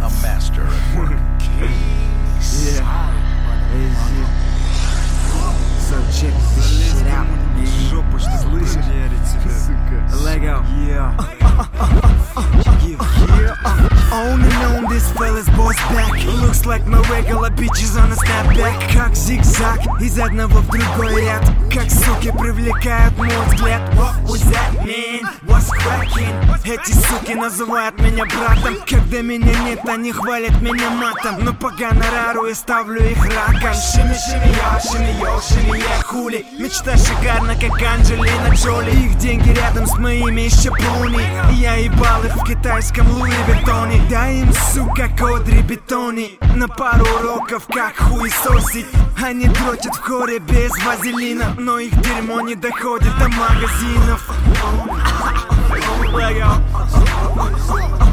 A master at work. So check this shit out. Жопа, что слышишь? Lego. Yeah. On and on, this fella's boss back. Looks like my regular bitches on a snapback. Как зигзаг, из одного в другой ряд. Как суки привлекают мой взгляд. What was that, man? What's cracking? Эти суки называют меня братом. Когда меня нет, они хвалят меня матом. Но по гонорару я ставлю их раком. Шими, хули. Мечта шикарна, как Анджелина Джоли. Их деньги рядом с моими еще плуни. Я ебал их в китайском Луи Виттоне. Дай им, сука, Кодри Бетони. На пару уроков, как хуесосить. Они дрочат в хоре без вазелина. Но их дерьмо не доходит до магазинов.